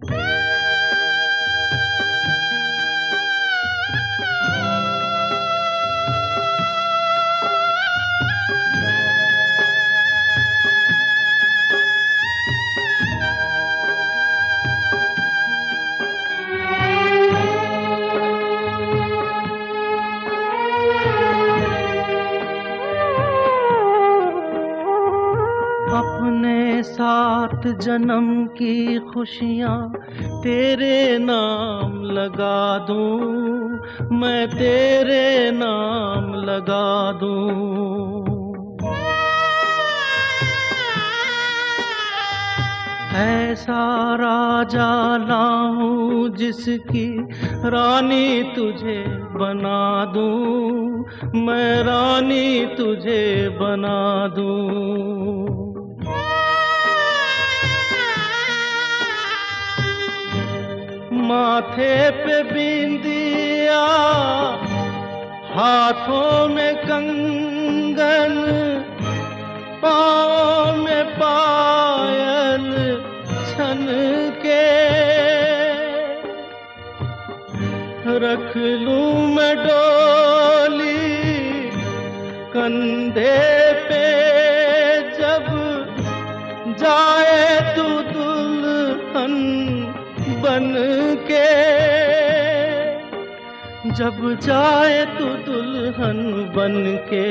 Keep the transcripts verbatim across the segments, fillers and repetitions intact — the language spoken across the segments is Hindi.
अपने साथ जन्म की खुशियाँ तेरे नाम लगा दूँ, मैं तेरे नाम लगा दूँ। ऐसा राजा लाऊं जिसकी रानी तुझे बना दूँ, मैं रानी तुझे बना दूँ। माथे पे बिंदिया, हाथों में कंगन, पाँव में पायल छन के रख लूं मैं डोली कंधे पे, जब जाए तू दुल्हन बन के, जब जाए तू दुल्हन बन के।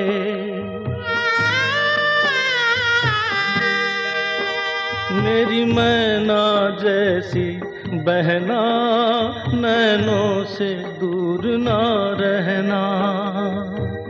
मेरी मैना जैसी बहना, नैनों से दूर ना रहना।